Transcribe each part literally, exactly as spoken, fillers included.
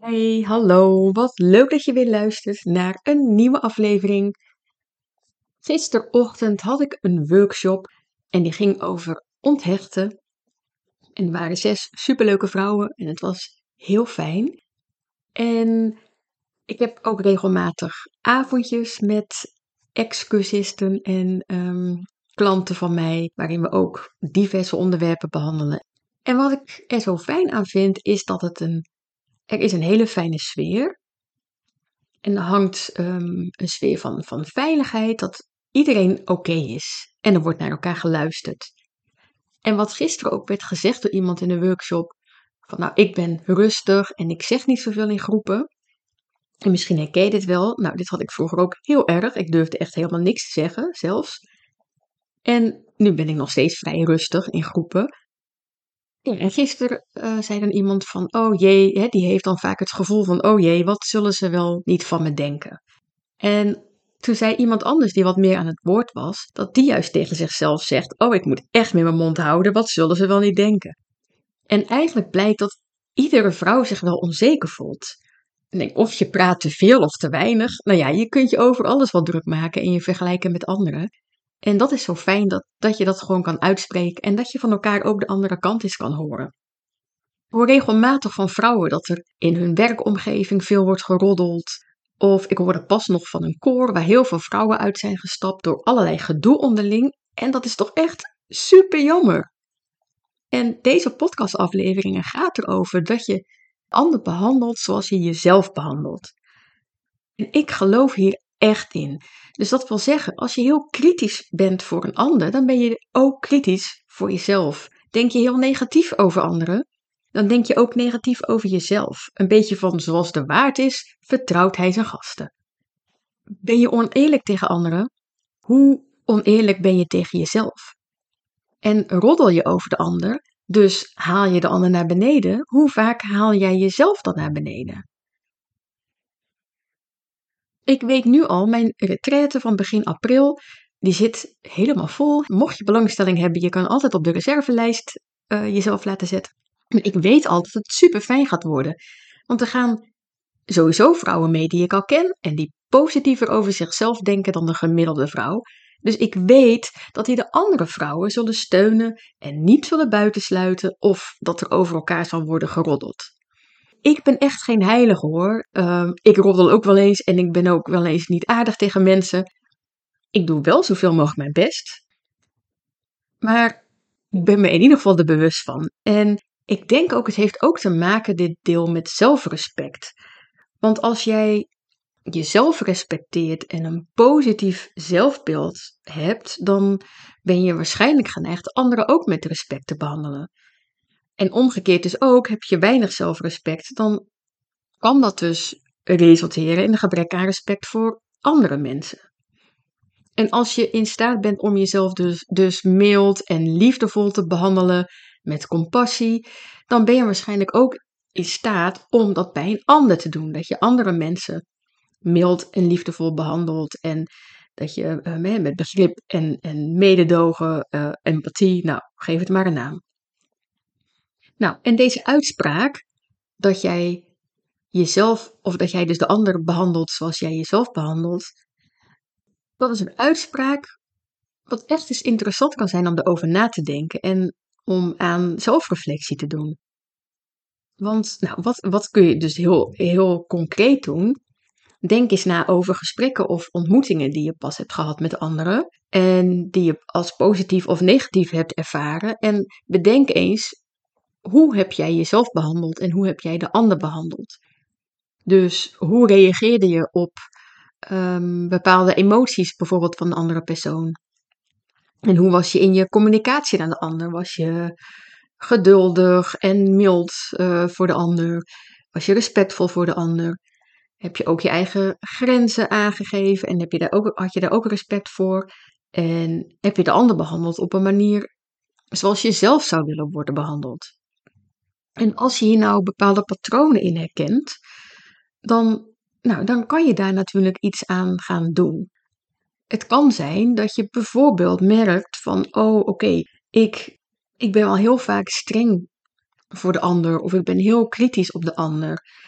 Hey, hallo. Wat leuk dat je weer luistert naar een nieuwe aflevering. Gisterochtend had ik een workshop en die ging over onthechten. En er waren zes superleuke vrouwen en het was heel fijn. En ik heb ook regelmatig avondjes met ex-cursisten en ehm, klanten van mij, waarin we ook diverse onderwerpen behandelen. En wat ik er zo fijn aan vind, is dat het een, er is een hele fijne sfeer. En er hangt ehm, een sfeer van, van veiligheid, dat iedereen oké is. En er wordt naar elkaar geluisterd. En wat gisteren ook werd gezegd door iemand in de workshop, van nou, ik ben rustig en ik zeg niet zoveel in groepen. En misschien herken je dit wel. Nou, dit had ik vroeger ook heel erg. Ik durfde echt helemaal niks te zeggen, zelfs. En nu ben ik nog steeds vrij rustig in groepen. Ja, en gisteren eh, zei dan iemand van, oh jee, hè, die heeft dan vaak het gevoel van, oh jee, wat zullen ze wel niet van me denken? En toen zei iemand anders die wat meer aan het woord was, dat die juist tegen zichzelf zegt: Oh, ik moet echt met mijn mond houden, wat zullen ze wel niet denken? En eigenlijk blijkt dat iedere vrouw zich wel onzeker voelt. Ik denk, of je praat te veel of te weinig. Nou ja, je kunt je over alles wat druk maken en je vergelijken met anderen. En dat is zo fijn dat, dat je dat gewoon kan uitspreken en dat je van elkaar ook de andere kant eens kan horen. Ik hoor regelmatig van vrouwen dat er in hun werkomgeving veel wordt geroddeld. Of ik hoorde pas nog van een koor waar heel veel vrouwen uit zijn gestapt door allerlei gedoe onderling. En dat is toch echt super jammer. En deze podcastafleveringen gaat erover dat je de ander behandelt zoals je jezelf behandelt. En ik geloof hier echt in. Dus dat wil zeggen, als je heel kritisch bent voor een ander, dan ben je ook kritisch voor jezelf. Denk je heel negatief over anderen, dan denk je ook negatief over jezelf. Een beetje van zoals de waard is, vertrouwt hij zijn gasten. Ben je oneerlijk tegen anderen? Hoe oneerlijk ben je tegen jezelf? En roddel je over de ander, dus haal je de ander naar beneden, hoe vaak haal jij jezelf dan naar beneden? Ik weet nu al, mijn retraite van begin april, die zit helemaal vol. Mocht je belangstelling hebben, je kan altijd op de reservelijst uh, jezelf laten zetten. Ik weet al dat het super fijn gaat worden. Want er gaan sowieso vrouwen mee die ik al ken en die positiever over zichzelf denken dan de gemiddelde vrouw. Dus ik weet dat die de andere vrouwen zullen steunen en niet zullen buitensluiten of dat er over elkaar zal worden geroddeld. Ik ben echt geen heilige hoor. Uh, ik roddel ook wel eens en ik ben ook wel eens niet aardig tegen mensen. Ik doe wel zoveel mogelijk mijn best. Maar ik ben me in ieder geval er bewust van. En ik denk ook, het heeft ook te maken, dit deel, met zelfrespect. Want als jij jezelf respecteert en een positief zelfbeeld hebt, dan ben je waarschijnlijk geneigd anderen ook met respect te behandelen. En omgekeerd dus ook, heb je weinig zelfrespect, dan kan dat dus resulteren in een gebrek aan respect voor andere mensen. En als je in staat bent om jezelf dus, dus mild en liefdevol te behandelen, met compassie, dan ben je waarschijnlijk ook in staat om dat bij een ander te doen. Dat je andere mensen mild en liefdevol behandelt en dat je uh, met begrip en, en mededogen, uh, empathie, nou, geef het maar een naam. Nou, en deze uitspraak, dat jij jezelf, of dat jij dus de ander behandelt zoals jij jezelf behandelt, dat is een uitspraak wat echt eens interessant kan zijn om erover na te denken en om aan zelfreflectie te doen. Want nou, wat, wat kun je dus heel, heel concreet doen? Denk eens na over gesprekken of ontmoetingen die je pas hebt gehad met anderen en die je als positief of negatief hebt ervaren. En bedenk eens, hoe heb jij jezelf behandeld en hoe heb jij de ander behandeld? Dus hoe reageerde je op um, bepaalde emoties bijvoorbeeld van de andere persoon? En hoe was je in je communicatie naar de ander? Was je geduldig en mild uh, voor de ander? Was je respectvol voor de ander? Heb je ook je eigen grenzen aangegeven en heb je daar ook, had je daar ook respect voor? En heb je de ander behandeld op een manier zoals je zelf zou willen worden behandeld? En als je hier nou bepaalde patronen in herkent, dan, nou, dan kan je daar natuurlijk iets aan gaan doen. Het kan zijn dat je bijvoorbeeld merkt van, oh oké, okay, ik, ik ben al heel vaak streng voor de ander of ik ben heel kritisch op de ander.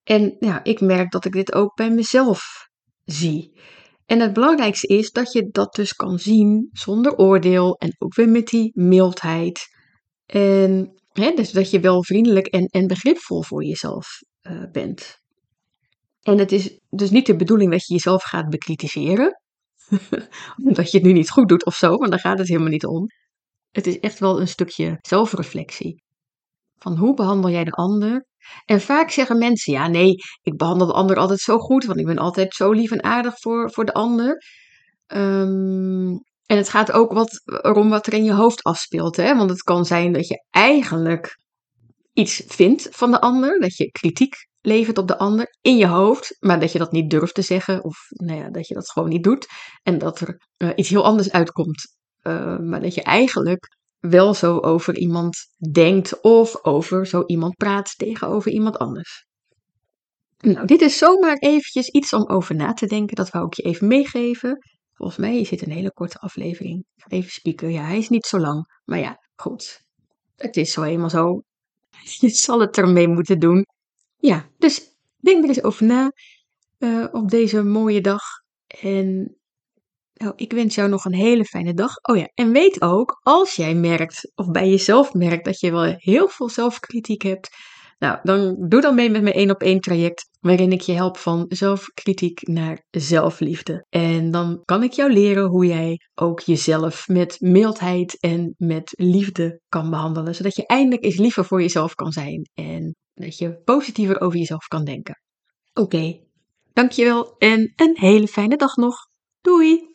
En ja, ik merk dat ik dit ook bij mezelf zie. En het belangrijkste is dat je dat dus kan zien zonder oordeel en ook weer met die mildheid. En hè, dus dat je wel vriendelijk en, en begripvol voor jezelf uh, bent. En het is dus niet de bedoeling dat je jezelf gaat bekritiseren. Omdat je het nu niet goed doet of zo, want daar gaat het helemaal niet om. Het is echt wel een stukje zelfreflectie. Van hoe behandel jij de ander? En vaak zeggen mensen, ja nee, ik behandel de ander altijd zo goed, want ik ben altijd zo lief en aardig voor, voor de ander. Um, en het gaat ook wat erom wat er in je hoofd afspeelt. Hè? Want het kan zijn dat je eigenlijk iets vindt van de ander, dat je kritiek levert op de ander in je hoofd, maar dat je dat niet durft te zeggen of nou ja, dat je dat gewoon niet doet. En dat er uh, iets heel anders uitkomt. Uh, maar dat je eigenlijk wel zo over iemand denkt of over zo iemand praat tegenover iemand anders. Nou, dit is zomaar eventjes iets om over na te denken. Dat wou ik je even meegeven. Volgens mij is dit een hele korte aflevering. Ik ga even spieken. Ja, hij is niet zo lang. Maar ja, goed. Het is zo eenmaal zo. Je zal het ermee moeten doen. Ja, dus denk er eens over na uh, op deze mooie dag. En nou, ik wens jou nog een hele fijne dag. Oh ja, en weet ook, als jij merkt, of bij jezelf merkt, dat je wel heel veel zelfkritiek hebt. Nou, dan doe dan mee met mijn één op één traject, waarin ik je help van zelfkritiek naar zelfliefde. En dan kan ik jou leren hoe jij ook jezelf met mildheid en met liefde kan behandelen. Zodat je eindelijk eens liever voor jezelf kan zijn. En dat je positiever over jezelf kan denken. Oké, okay. Dankjewel en een hele fijne dag nog. Doei!